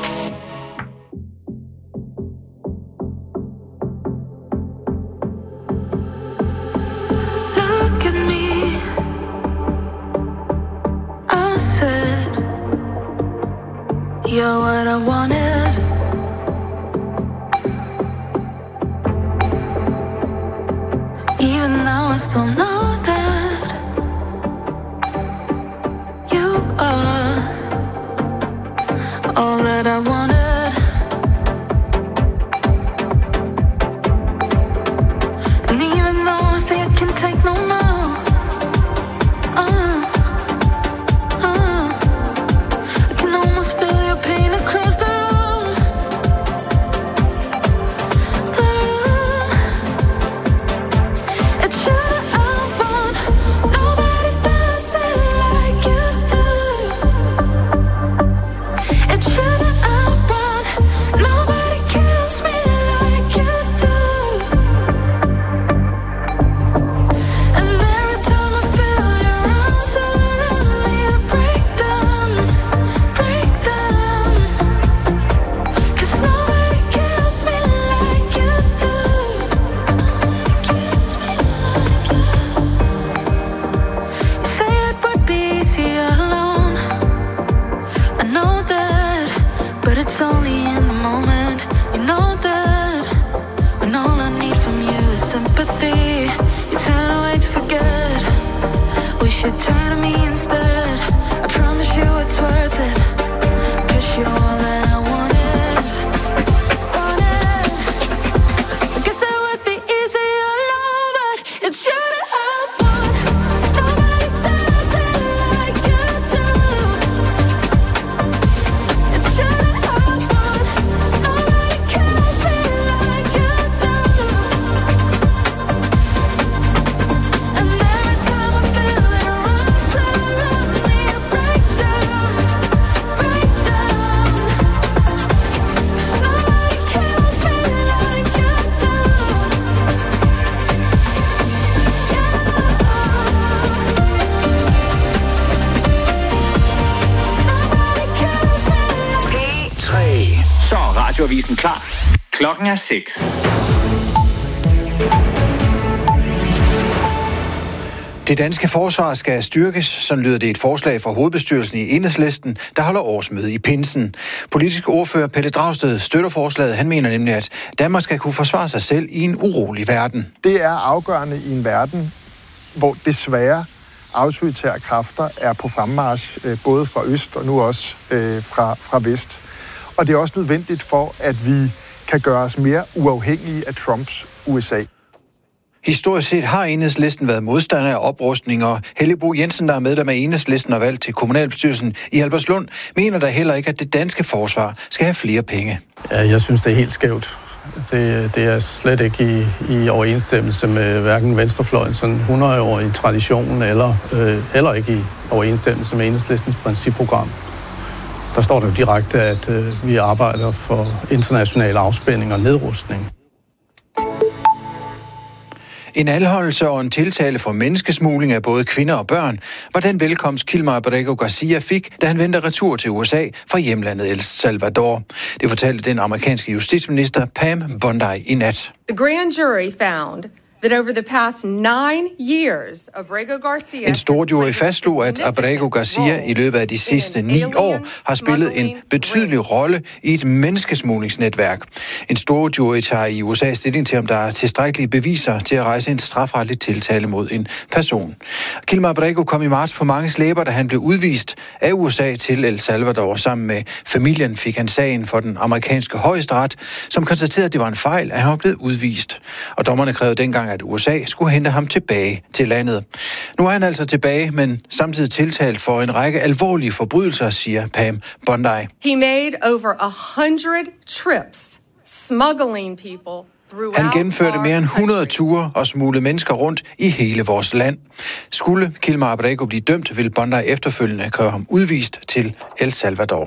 Look at me, I said you're what I wanted. Even though I still know that you are all that I wanted. And even though I say I can't take no more, uh, uh, I can almost feel your pain across the room. The room. It's shut out one. Nobody does it like you do. It's shut out one. Nobody kills me like you do. And every time I feel your arms around me, I break down, break down. 'Cause nobody kills me like you do. You say it would be easier alone. I know that, but it's only in the moment. You know that. sympathy. You turn away to forget. We should turn to me instead. I promise you it's worth it. 'Cause you're all that I wanted. Wanted. I guess it would be easy alone, but it shouldn't have won. Nobody does it like you do. It shouldn't have won. Nobody cares me like you do. And every time I feel it runs around me, I break down, break down. 'Cause nobody cares me like you do. tre. Så er radioavisen klar. Klokken er seks. Det danske forsvar skal styrkes, sådan lyder det et forslag fra hovedbestyrelsen i Enhedslisten, der holder årsmøde i pinsen. Politisk ordfører Pelle Dragsted støtter forslaget. Han mener nemlig, at Danmark skal kunne forsvare sig selv i en urolig verden. Det er afgørende i en verden, hvor desværre autoritære kræfter er på fremmarch, øh, både fra øst og nu også øh, fra, fra vest. Og det er også nødvendigt for, at vi kan gøre os mere uafhængige af Trumps U S A. Historisk set har Enhedslisten været modstander af oprustning, og Helge Bo Jensen, der er medlem af Enhedslisten og valgt til kommunalbestyrelsen i Albertslund, mener da heller ikke, at det danske forsvar skal have flere penge. Ja, jeg synes, det er helt skævt. Det, det er slet ikke i, i overensstemmelse med hverken venstrefløjens sådan hundrede-årige tradition, eller øh, heller ikke i overensstemmelse med Enhedslistens principprogram. Der står der jo direkte, at øh, vi arbejder for international afspænding og nedrustning. En anholdelse og en tiltale for menneskesmugling af både kvinder og børn var den velkomst Kilmar Abrego Garcia fik, da han vendte retur til U S A fra hjemlandet El Salvador. Det fortalte den amerikanske justitsminister Pam Bondi i nat. The grand jury found that over the past nine years, Abrego Garcia... En stor jury fastslog, at Abrego Garcia i løbet af de sidste ni år har spillet en betydelig rolle i et menneskesmuglingsnetværk. En stor jury tager i U S A stilling til, om der er tilstrækkelige beviser til at rejse en strafretlig tiltale mod en person. Kilmar Abrego kom i marts på mange slæber, da han blev udvist af U S A til El Salvador. Sammen med familien fik han sagen for den amerikanske højesteret, som konstaterede, at det var en fejl, at han var blevet udvist. Og dommerne krævede dengang, at U S A skulle hente ham tilbage til landet. Nu er han altså tilbage, men samtidig tiltalt for en række alvorlige forbrydelser, siger Pam Bondi. He made over a hundred trips smuggling people. Han gennemførte mere end hundrede ture og smuglede mennesker rundt i hele vores land. Skulle Kilmar Abrego blive dømt, vil Bondi efterfølgende kræve ham udvist til El Salvador.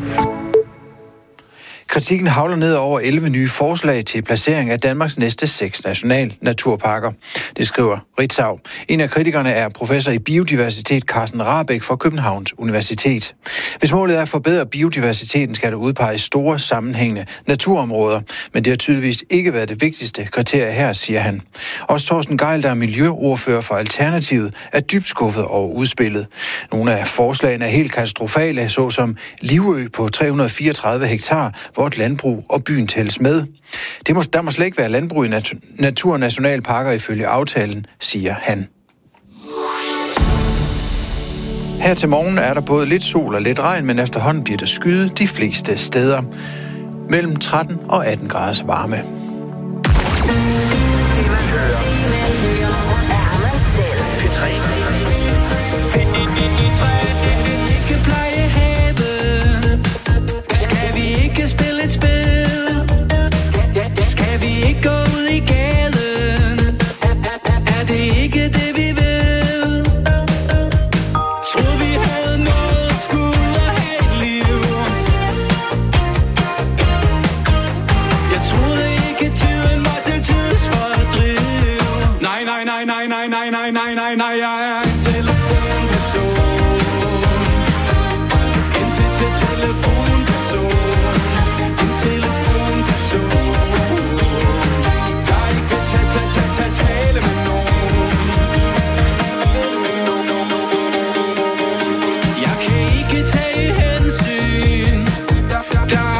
Kritikken havler ned over elleve nye forslag til placering af Danmarks næste seks national naturparker. Det skriver Ritzau. En af kritikerne er professor i biodiversitet Carsten Rahbek fra Københavns Universitet. Hvis målet er at forbedre biodiversiteten, skal der udpeges store sammenhængende naturområder, men det har tydeligvis ikke været det vigtigste kriterie her, siger han. Også Torsten Gejl, der er miljøordfører for Alternativet, er dybt skuffet over udspillet. Nogle af forslagene er helt katastrofale, såsom Livø på tre hundrede og fireogtredive hektar, hvor et landbrug og byen tælles med. Det må, der må slet ikke være landbrug i nat- naturnationalparker ifølge aftalen, siger han. Her til morgen er der både lidt sol og lidt regn, men efterhånden bliver der skyde de fleste steder. Mellem tretten og atten graders varme.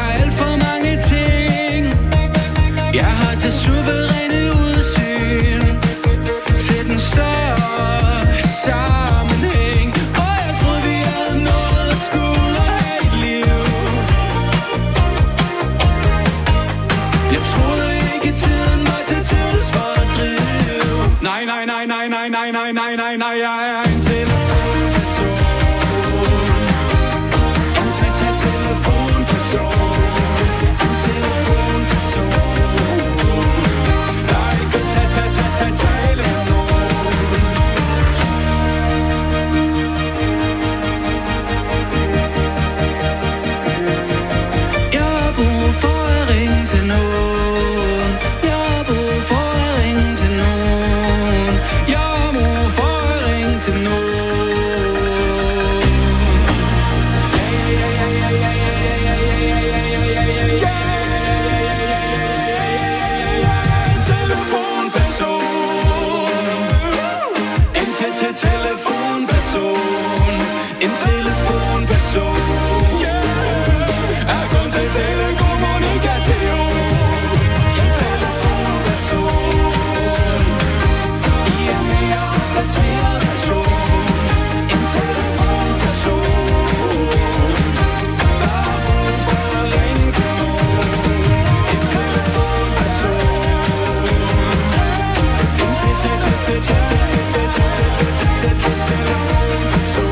Suveræne udsyn nej, nej, jeg er en telefonperson. En telefonperson. En telefonperson. Der er ikke tale med nogen. Jeg har brug for at ringe til nogen. Jeg har brug for at ringe til nogen. Jeg har brug for at ringe til nogen. Telefonperson, en telefonperson, yeah, er kun til telekommunikation. En telefonperson, i en mere opdateret version. En telefonperson, der har brug for at ringe til nogen. En telefonperson, en telefonperson.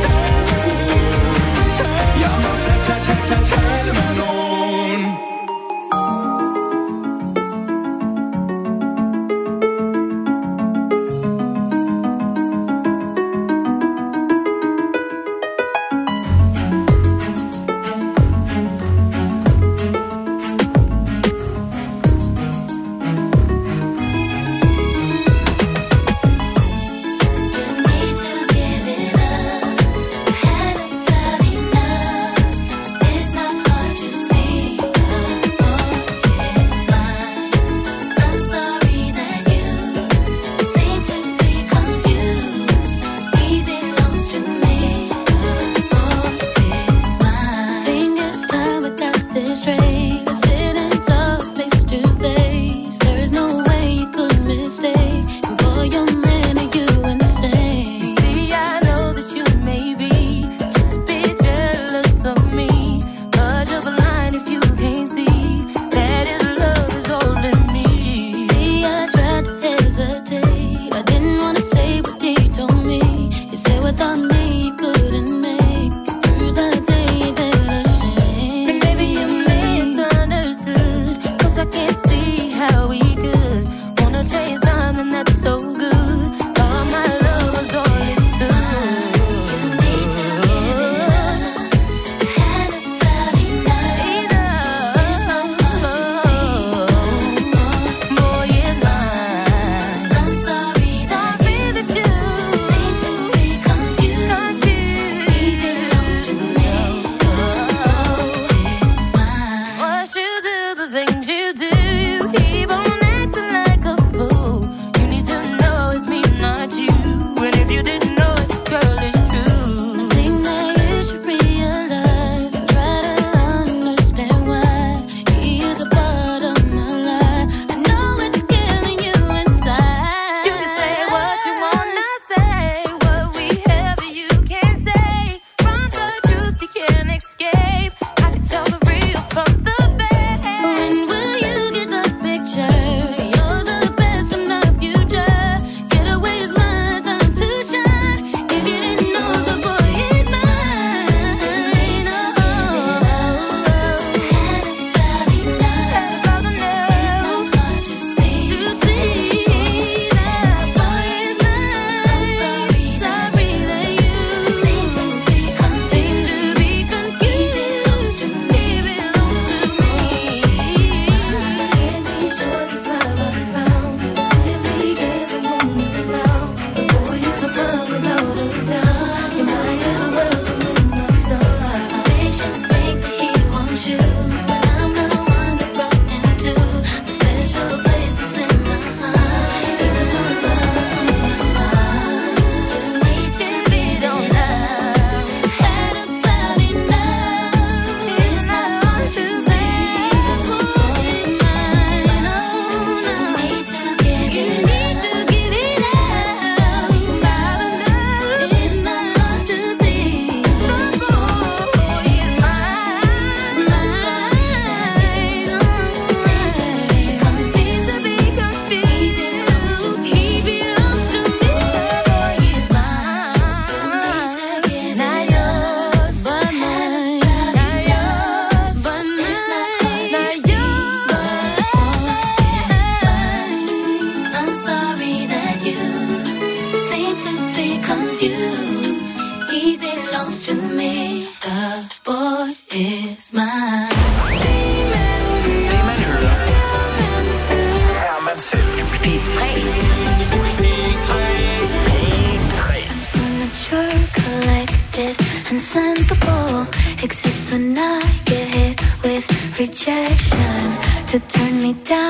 He belongs to me. The boy is mine. Det man hører, er man selv. P tre. P tre. P tre. Mature, collected, and sensible. Except when I get hit with rejection to turn me down.